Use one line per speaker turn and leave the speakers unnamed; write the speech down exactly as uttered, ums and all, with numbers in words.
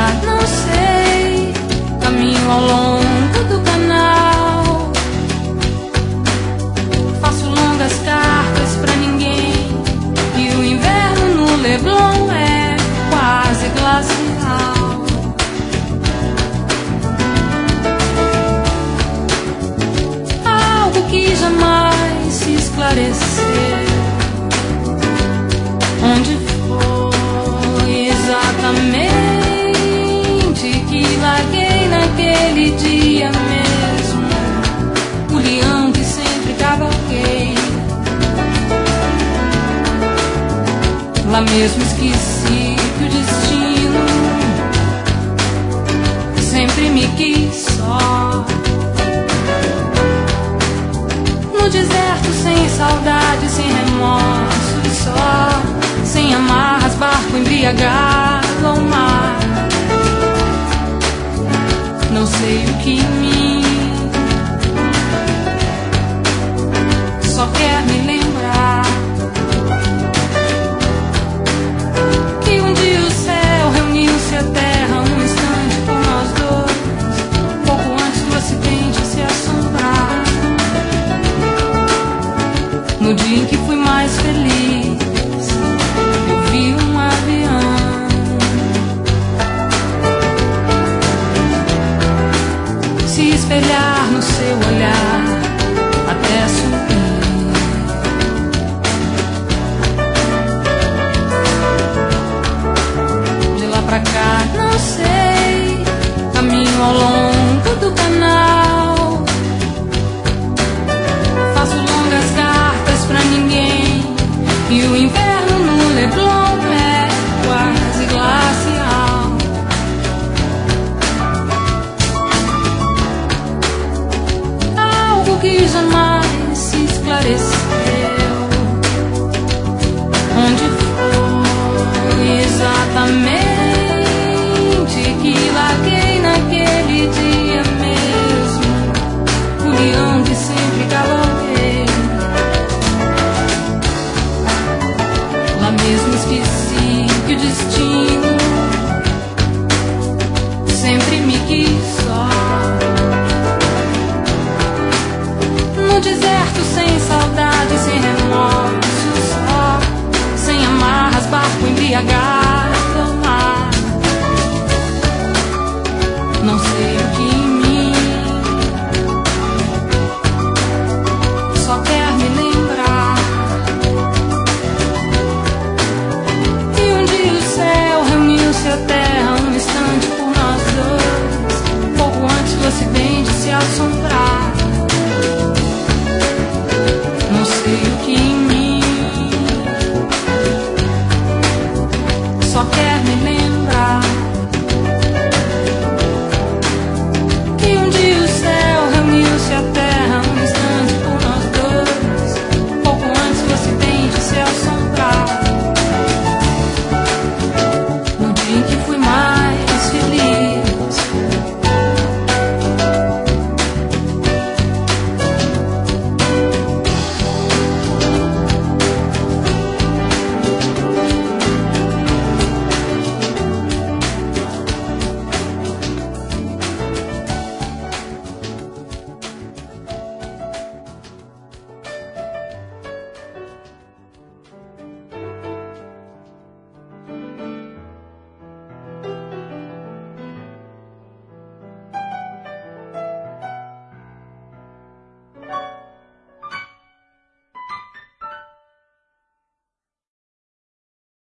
cá, não sei. Caminho ao longo do canal, faço longas cartas pra ninguém, e o inverno no Leblon é quase glacial. Algo que jamais se esclareceu. Onde foi exatamente que larguei naquele dia mesmo o leão que sempre cavalguei? Lá mesmo esqueci que o destino sempre me quis só, no deserto, sem saudade, sem remorso, e só, sem amarras, barco embriagado ao mar. Não sei o que em mim só quer me lembrar que um dia o céu reuniu-se à terra num instante por nós dois, pouco antes do acidente se assombrar. No dia em que fui mais feliz, eu vi um avião se espelhar no seu olhar até subir. De lá pra cá, não sei. Caminho ao longo do canal, faço longas cartas pra ninguém, e o inverno no Leblon é quase glacial. Algo que jamais se esclareceu. Onde foi exatamente que larguei naquele dia mesmo o leão que sempre cavalguei? Lá mesmo esqueci que o destino sempre me quis só, no deserto, sem saudade, sem remorso, só, sem amarras, barco embriagado ao mar. Não sei o que em mim só quer me lembrar que um dia o céu reuniu-se à terra um instante por nós dois, pouco antes do acidente se assombrar. Não sei o que